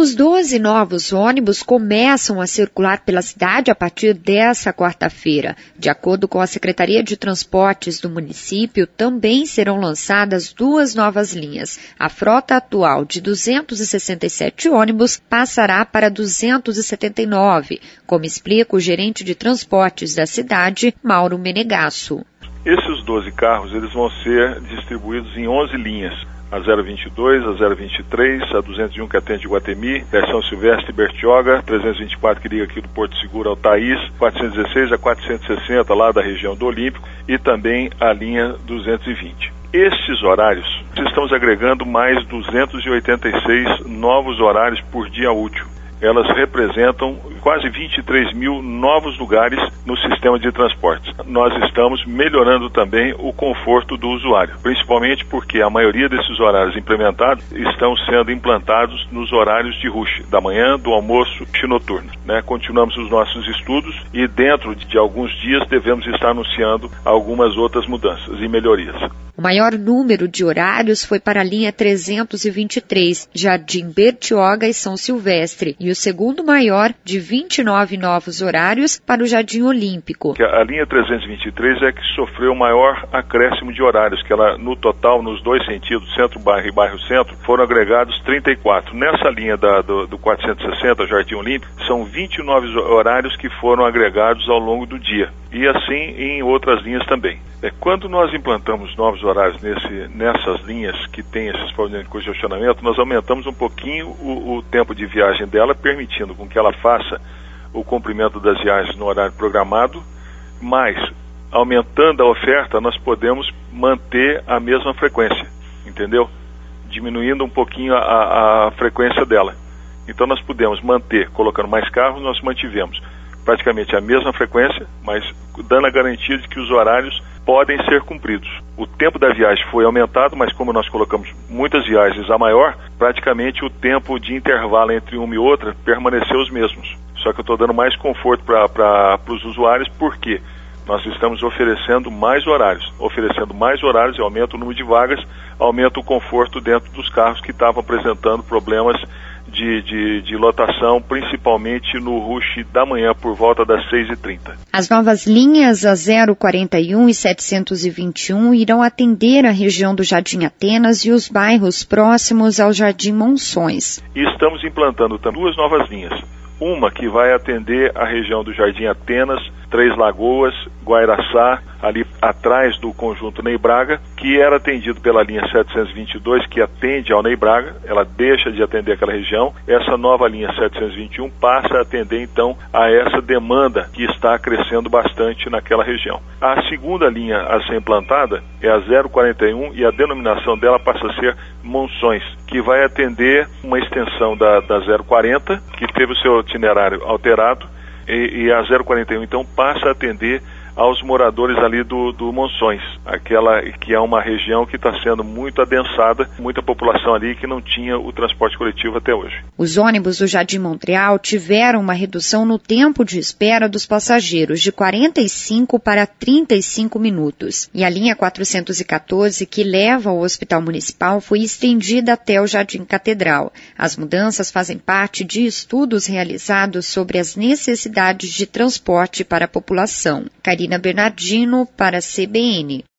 Os 12 novos ônibus começam a circular pela cidade a partir desta quarta-feira. De acordo com a Secretaria de Transportes do município, também serão lançadas 2 novas linhas. A frota atual de 267 ônibus passará para 279, como explica o gerente de transportes da cidade, Mauro Menegasso. Esses 12 carros eles vão ser distribuídos em 11 linhas. A 022, a 023, a 201 que atende Guatemi, a São Silvestre e Bertioga, 324 que liga aqui do Porto Seguro ao Thaís, 416 a 460 lá da região do Olímpico e também a linha 220. Estes horários, estamos agregando mais 286 novos horários por dia útil. Elas representam quase 23 mil novos lugares no sistema de transportes. Nós estamos melhorando também o conforto do usuário, principalmente porque a maioria desses horários implementados estão sendo implantados nos horários de rush, da manhã, do almoço e noturno. Continuamos os nossos estudos e dentro de alguns dias devemos estar anunciando algumas outras mudanças e melhorias. O maior número de horários foi para a linha 323, Jardim Bertioga e São Silvestre, e o segundo maior, de 29 novos horários, para o Jardim Olímpico. A linha 323 é que sofreu o maior acréscimo de horários, que ela, no total, nos dois sentidos, centro-bairro e bairro-centro, foram agregados 34. Nessa linha do 460, Jardim Olímpico, são 29 horários que foram agregados ao longo do dia, e assim em outras linhas também. Quando nós implantamos novos horários nessas linhas que tem esses problemas de congestionamento, nós aumentamos um pouquinho o tempo de viagem dela, permitindo com que ela faça o cumprimento das viagens no horário programado, mas aumentando a oferta nós podemos manter a mesma frequência, entendeu? Diminuindo um pouquinho a frequência dela. Então nós podemos manter, colocando mais carros, nós mantivemos praticamente a mesma frequência, mas dando a garantia de que os horários podem ser cumpridos. O tempo da viagem foi aumentado, mas como nós colocamos muitas viagens a maior, praticamente o tempo de intervalo entre uma e outra permaneceu os mesmos. Só que eu estou dando mais conforto para os usuários, porque nós estamos oferecendo mais horários. Oferecendo mais horários, aumenta o número de vagas, aumenta o conforto dentro dos carros que estavam apresentando problemas de lotação, principalmente no rush da manhã, por volta das 6h30. As novas linhas, a 041 e 721, irão atender a região do Jardim Atenas e os bairros próximos ao Jardim Monções. E estamos implantando também 2 novas linhas. Uma que vai atender a região do Jardim Atenas, Três Lagoas, Guairaçá, ali atrás do conjunto Ney Braga, que era atendido pela linha 722, que atende ao Ney Braga, ela deixa de atender aquela região. Essa nova linha 721 passa a atender então a essa demanda que está crescendo bastante naquela região. A segunda linha a ser implantada é a 041 e a denominação dela passa a ser Monções, que vai atender uma extensão da 040, que teve o seu itinerário alterado, e a 041 então passa a atender aos moradores ali do Monções, aquela que é uma região que está sendo muito adensada, muita população ali que não tinha o transporte coletivo até hoje. Os ônibus do Jardim Montreal tiveram uma redução no tempo de espera dos passageiros de 45 para 35 minutos. E a linha 414, que leva ao Hospital Municipal, foi estendida até o Jardim Catedral. As mudanças fazem parte de estudos realizados sobre as necessidades de transporte para a população. Karina Bernardino para a CBN.